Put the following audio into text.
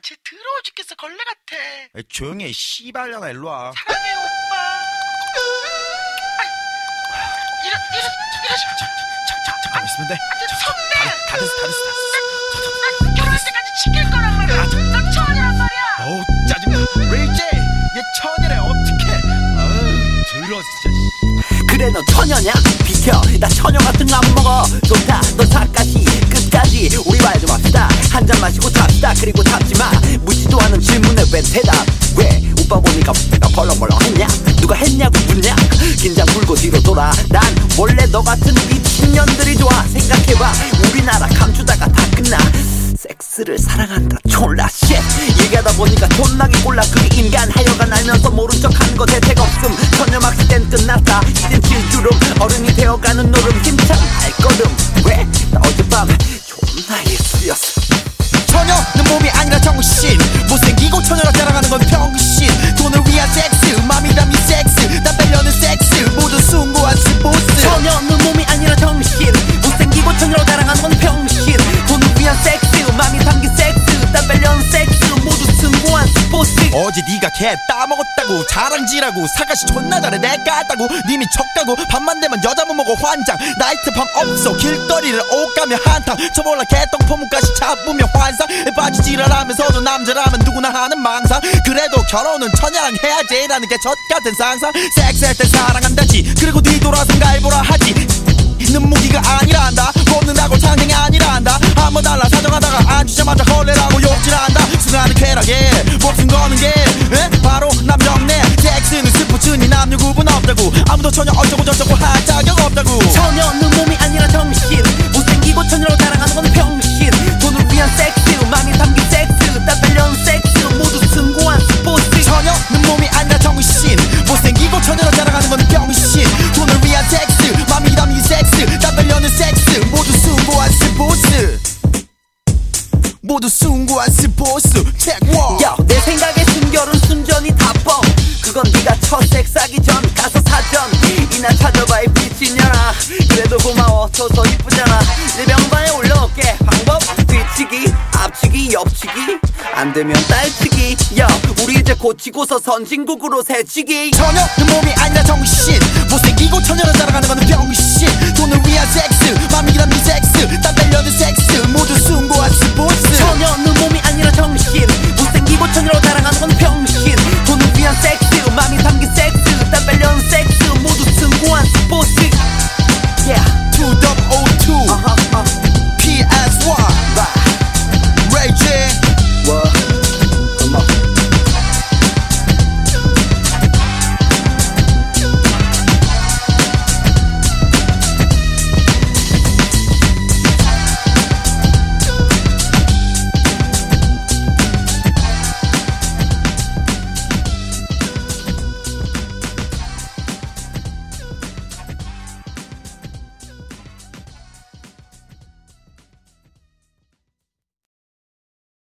쟤 더러워 죽겠어. 걸레 같아. 조용히 해 씨발년아. 일로와. 사랑해 오빠. 이러지 마. 잠깐만 있으면 돼. 선배. 다 됐어. 난 결혼할 때까지 지킬 거란 말이야. 난 처녀란 말이야. 어우 짜증나. 레이제 얘 처녀래. 어떡해. 아우 더러워 진짜. 그래 너 처녀냐? 비켜 나 처녀 같은 거 안 먹어. 좋다 너 사까지 끝까지 우리 말 좀 합시다. 한잔 마시고 탑시다. 그리고 잡지마 묻지도 않은 질문에 왜 대답. 왜 오빠 보니까 내가 벌렁벌렁했냐? 누가 했냐고 묻냐? 긴장 풀고 뒤로 돌아. 난 원래 너 같은 미친년들이 좋아. 생각해봐 우리나라 감추다가 다 끝나. 섹스를 사랑한다 졸라 쉣. 얘기하다 보니까 존나게 꼴라. 그게 인간 하여간 알면서 모른 척하는 거 대책 없음. 처녀 막시 땐 끝났다. 이젠 질주름 어른이 되어가는 노름. 힘찬 발걸음. 왜? 나 어젯밤 존나 예술이었어. 처녀는 몸이 아니라 정신. 못생기고 처녀라 자랑하는 건 병신. 돈을 위한 섹스 맘이 담긴 섹스. 땀 빼려는 섹스 모두 숭고한 스포츠. 처녀는 몸이 아니라 정신. 못생기고 처녀로 자랑하는 건 병신. 돈을 위한 섹스 맘이 담긴 섹스. 땀 빼려는 섹스 모두 숭고한 스포츠. 어제 네가 개 따먹었다고 자랑질하고 사가시 존나 잘해 내가 했다고. 님이 척가고 밤만 되면 여자 못 먹어 환장. 나이트 밤 없어 길거리를 옷가며 한탕 쳐볼라 개똥포문까지 잡으며 환상. 빠지지랄하면서도 남자라면 누구나 하는 망상. 그래도 결혼은 처녀랑 해야지라는 게 젖같은 상상. 섹스할 때 사랑한다지 그리고 뒤돌아서 갈보라 하지. 눈무기가 아니라 한다. 뽑는다고 장땡이 아니라 한다. 한번 달라 사정하다가 앉으자마자 걸레라고 욕질한다. 순간은 쾌락에 목숨 거는 게 바로 남정네. 섹스는 스포츠니 남녀 구분 없다고. 아무도 처녀 어쩌고 저쩌고 할 자격 없다고. 처녀는 몸이 아니라 정신. 못생기고 처녀로 자랑하는 건 병신. 돈을 위한 섹스 맘이 담긴 섹스. 땀 빼려는 섹스 모두 숭고한 스포츠. 처녀는 몸이 아니라 정신. 못생기고 처녀로 자랑하는 건 병신. 돈을 위한 섹스 맘이 담긴 섹스. 땀 빼려는 섹스 모두 숭고한 스포츠. 모두 숭고한 스포츠. 야, 내 생각에 순결은 순전히 다 뻥. 그건 네가 첫 섹스하기 전 가서 사전 이나 찾아봐 이 미친년아. 그래도 고마워 더 이쁘잖아. 내 명반에 올려놓을게. 방법 뒤치기 앞치기 옆치기 안되면 딸치기. 야 우리 이제 고치고서 선진국으로 새치기. 처녀는 몸이 아니라 정신. 못생기고 처녀로 자랑하는 건 병신. 돈을 위한 섹스 맘이 담긴 섹스. 땀 빼려는 섹스 모두 숭고한 스포츠. 처녀는